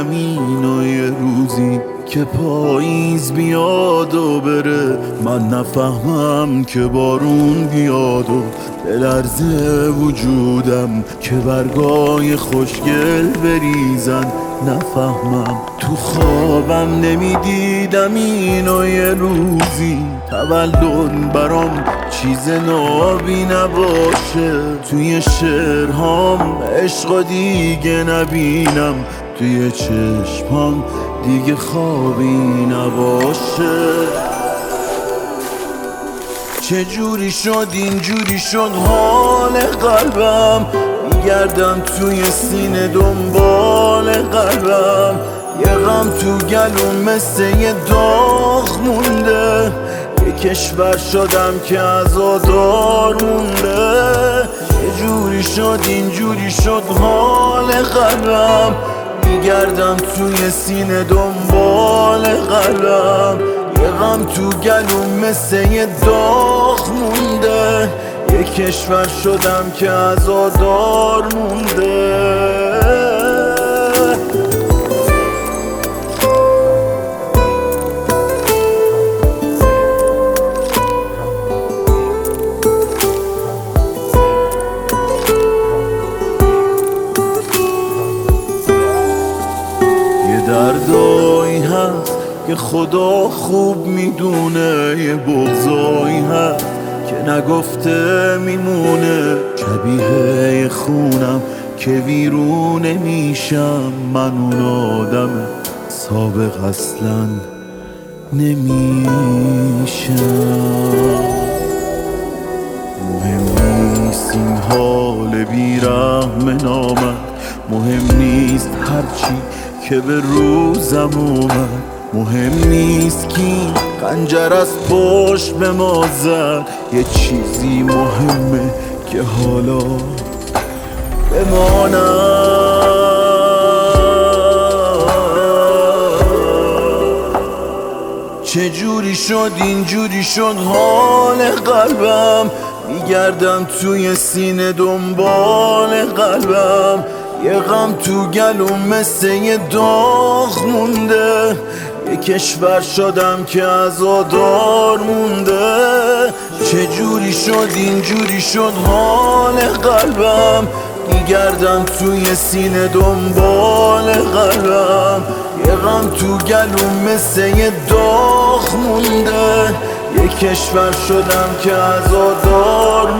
میدیدم اینو یه روزی که پاییز بیاد و بره، من نفهمم که بارون بیاد و بلرزه وجودم که برگای خوشگل بریزن، نفهمم تو خوابم نمیدیدم اینو یه روزی تولد برام چیز نابی نباشه، توی شعرهام عشق دیگه نبینم، توی چشمام دیگه خوابی نباشه. چجوری شد اینجوری شد حال قلبم، میگردم توی سینه دنبال قلبم، یه غم تو گلوم مثل یه داغ مونده، یه کشور شدم که عزادار مونده. چجوری شد اینجوری شد حال قلبم، میگردم توی سینه دنبال قلبم، یه غم تو گلوم مثل یه داغ مونده، یه کشور شدم که عزادار مونده. دردایی هست که خدا خوب میدونه، یه بغضایی هست که نگفته میمونه، شبیه خونم که ویرونه میشم، من اون آدم سابق اصلا نمیشم. مهم نیست این حال بیرحم نامد، مهم نیست هرچی که به روزم اومد، مهم نیست کی خنجر از پشت به ما زد، یه چیزی مهمه که حالا بمانم. چجوری شد اینجوری شد حال قلبم، میگردم توی سینه دنبال قلبم، یه غم تو گلوم مثل یه داغ مونده، یه کشور شدم که عزادار مونده. چجوری شد اینجوری شد حال قلبم، میگردم توی سینه دنبال قلبم، یه غم تو گلوم مثل یه داغ مونده، یه کشور شدم که عزادار